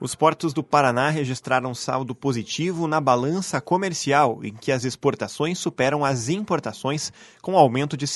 Os portos do Paraná registraram saldo positivo na balança comercial, em que as exportações superam as importações, com aumento de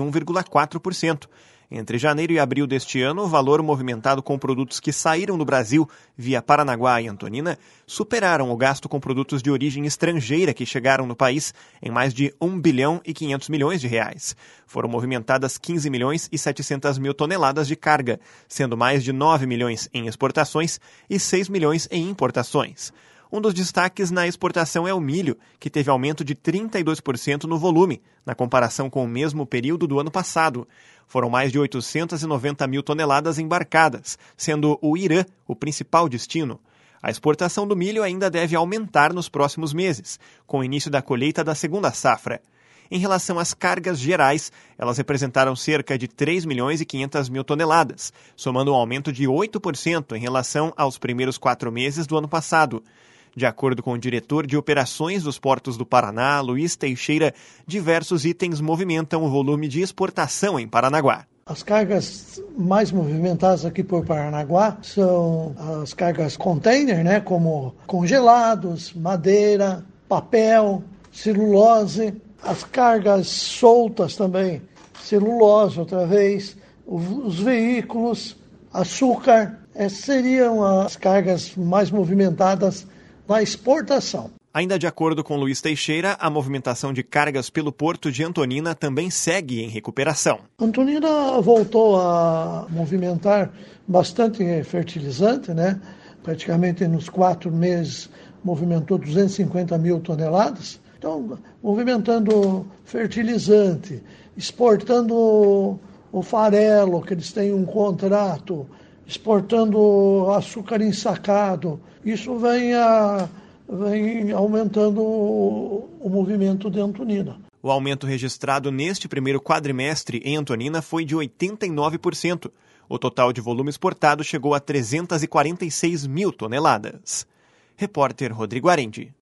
71,4%. Entre janeiro e abril deste ano, o valor movimentado com produtos que saíram do Brasil via Paranaguá e Antonina superaram o gasto com produtos de origem estrangeira que chegaram no país em mais de 1 bilhão e 500 milhões de reais. Foram movimentadas 15 milhões e 700 mil toneladas de carga, sendo mais de 9 milhões em exportações e 6 milhões em importações. Um dos destaques na exportação é o milho, que teve aumento de 32% no volume, na comparação com o mesmo período do ano passado. Foram mais de 890 mil toneladas embarcadas, sendo o Irã o principal destino. A exportação do milho ainda deve aumentar nos próximos meses, com o início da colheita da segunda safra. Em relação às cargas gerais, elas representaram cerca de 3 milhões e 500 mil toneladas, somando um aumento de 8% em relação aos primeiros 4 meses do ano passado. De acordo com o diretor de operações dos portos do Paraná, Luiz Teixeira, diversos itens movimentam o volume de exportação em Paranaguá. As cargas mais movimentadas aqui por Paranaguá são as cargas container, como congelados, madeira, papel, celulose. As cargas soltas também, celulose outra vez, os veículos, açúcar. Essas seriam as cargas mais movimentadas na exportação. Ainda de acordo com Luiz Teixeira, a movimentação de cargas pelo porto de Antonina também segue em recuperação. Antonina voltou a movimentar bastante fertilizante, Praticamente nos 4 meses movimentou 250 mil toneladas. Então, movimentando fertilizante, exportando o farelo, que eles têm um contrato, exportando açúcar ensacado. Isso vem aumentando o movimento de Antonina. O aumento registrado neste primeiro quadrimestre em Antonina foi de 89%. O total de volume exportado chegou a 346 mil toneladas. Repórter Rodrigo Arendi.